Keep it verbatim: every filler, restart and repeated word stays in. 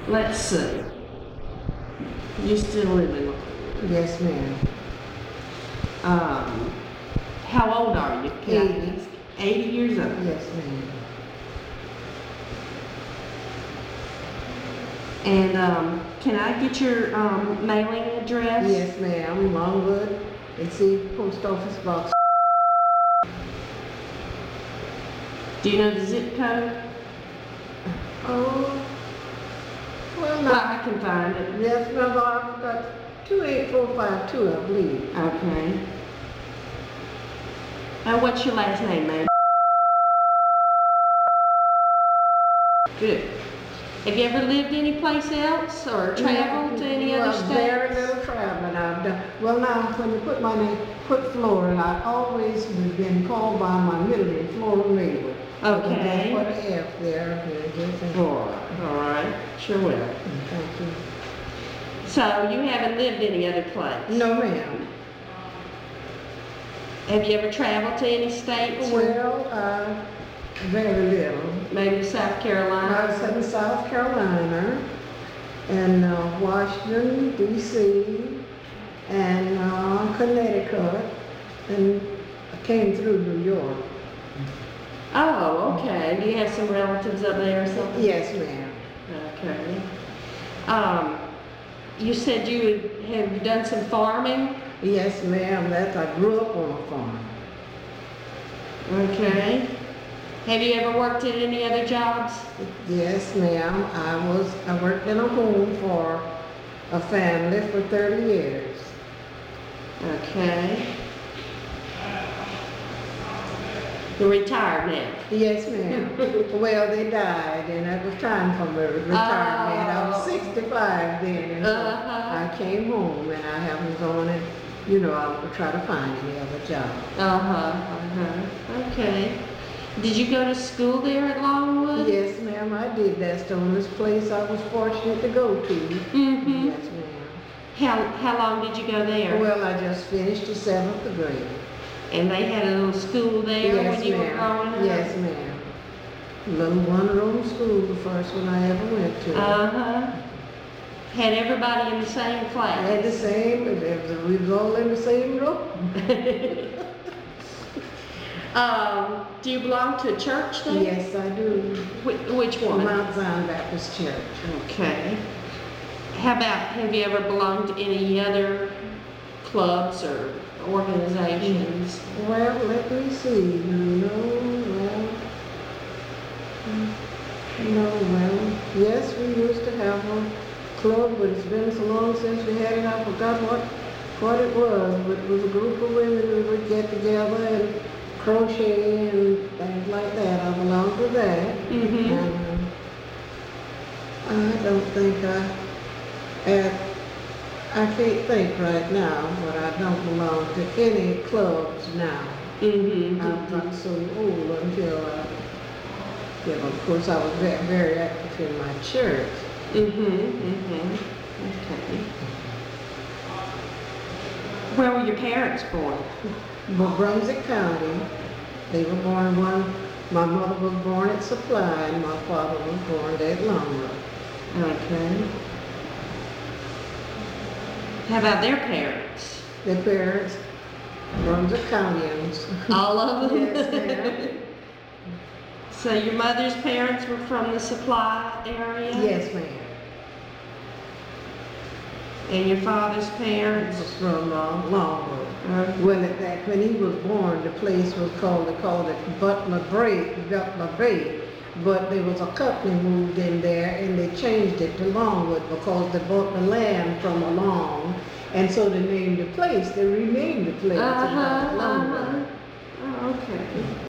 let's see. You still live in, Yes, ma'am. um, how old are you? Can I Eighty. ask? eighty years old. Yes, ma'am. And, um, can I get your, um, mailing address? Yes, ma'am. Longwood, and see post office box. Do you know the zip code? Oh, well, Well, no. I can find it. Yes, ma'am. I've got two eight four five two, I believe. Okay. Uh, what's your last name, ma'am? Good. Have you ever lived anyplace else or traveled to any other Well, very states? little traveling I've done. Well, now, when you put my name, put Florida, I always have been called by my middle name, Florida Maywood. Okay. Put an F there. All right, sure will. Thank you. So you haven't lived any other place? No, ma'am. Have you ever traveled to any states? or Well, uh, very little. Maybe South I Carolina? was in South Carolina and uh, Washington, D C, and uh, Connecticut, and I came through New York. Oh, okay. Do you have some relatives up there or something? Yes, ma'am. Okay. Um, you said you have done some farming? Yes, ma'am. That's I grew up on a farm. Okay. Have you ever worked at any other jobs? Yes, ma'am. I was I worked in a home for a family for thirty years. Okay. You're retired now? Yes, ma'am. Well, they died, and it was time for my retirement. I was Oh. sixty-five then, and so Uh-huh. I came home, and I haven't gone and, you know, I would try to find any other job. Uh-huh, uh-huh. Okay. Did you go to school there at Longwood? Yes, ma'am, I did. That's the only place I was fortunate to go to. Mm-hmm. Yes, ma'am. How, how long did you go there? Well, I just finished the seventh grade. And they had a little school there Yes, when you were ma'am. growing up? Yes, ma'am. Little one-room school, the first one I ever went to. Uh-huh. Had everybody in the same I class? had the same, but it was- we was all in the same room. Um, do you belong to a church there? Yes, I do. Wh- which one? Mount Zion Baptist Church. Okay. How about, have you ever belonged to any other clubs or organizations? Well, let me see. No, well, no, well, yes, we used to have a club, but it's been so long since we had it, I forgot what, what it was. But it was a group of women who would get together and crochet and things like that. I belong to that. Mm-hmm. And, uh, I don't think I, uh, I can't think right now, but I don't belong to any clubs now. Mm-hmm. I'm not so old until, uh, you know, of course, I was very, very active in my church. Mm-hmm. Mm-hmm. Okay. Where were your parents born? But Brunswick County, they were born one, my mother was born at Supply and my father was born at Longwood. Okay. How about their parents? Their parents, Brunswick Countyans. All of them? Yes, ma'am. So your mother's parents were from the Supply area? Yes, ma'am. And your father's It parents? was from uh, Longwood. Uh, Well, at that, when he was born, the place was called, they called it Butler Bay, Butler Bay. But there was a company moved in there and they changed it to Longwood because they bought the land from along. And so they named the place, they renamed the place. Uh-huh, Longwood. uh-huh. Oh, okay.